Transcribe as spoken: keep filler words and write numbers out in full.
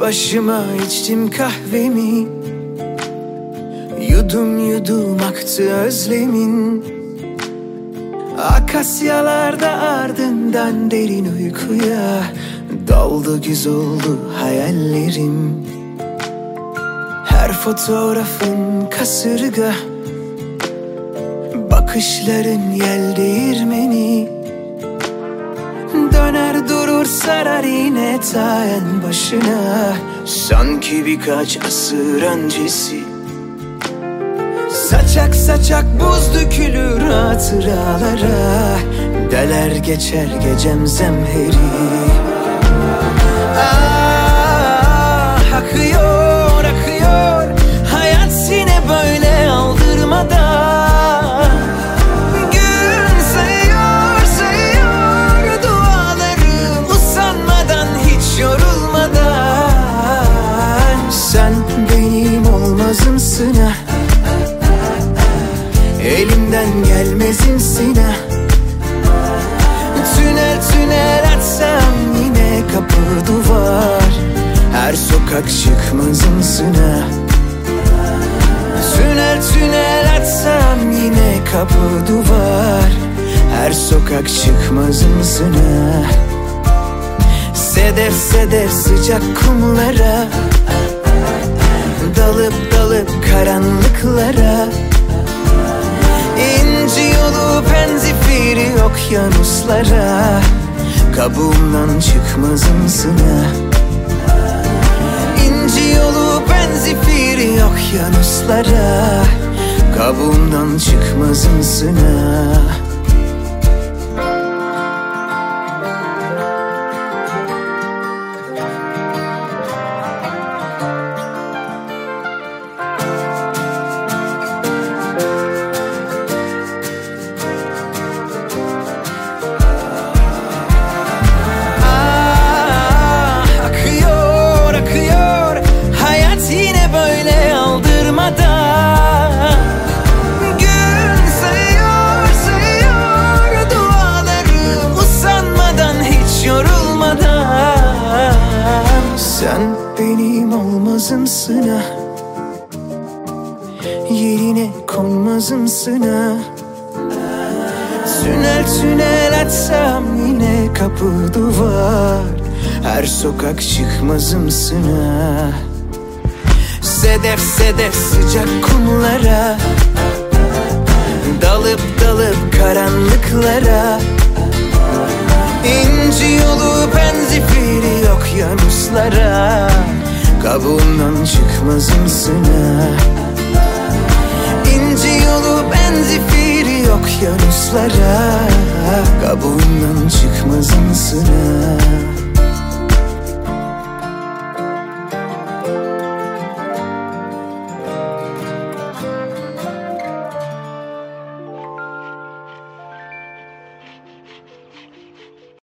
Başıma içtim kahvemi, yudum yudum aktı özlemin. Akasyalarda ardından derin uykuya daldı, güz oldu hayallerim. Her fotoğrafın kasırga, bakışların yel değirmeni. Döner durur sarar yine ta en başına, sanki birkaç asır öncesi. Saçak saçak buz dökülür hatıralara, deler geçer gecem zemheri. Ah, akıyor akıyor hayat yine böyle aldırmadan. Gün sayıyor sayıyor dualarım, usanmadan hiç yorulmadan. Sen benim olmazımsın ha, elimden gelmezimsin ha. Tünel tünel açsam yine kapı duvar, her sokak çıkmazımsın ha. Tünel tünel açsam yine kapı duvar, her sokak çıkmazımsın ha. Sedef sedef sıcak kumlara, dalıp dalıp karanlıklara. İnci yolu penzifiri okyanuslara, kabuğumdan çıkmazımsın ha. İnci yolu penzifiri okyanuslara, kabuğumdan çıkmazımsın ha. Sen benim olmazımsın ha, yerine konmazımsın ha. Tünel tünel açsam yine kapı duvar, her sokak çıkmazımsın ha. Sedef sedef sıcak kumlara, dalıp dalıp karanlıklara. İnci yolu penzifiri okyanuslara, kabuğumdan çıkmazımsın ha. İnci yolu penzifiri okyanuslara, kabuğumdan çıkmazımsın ha.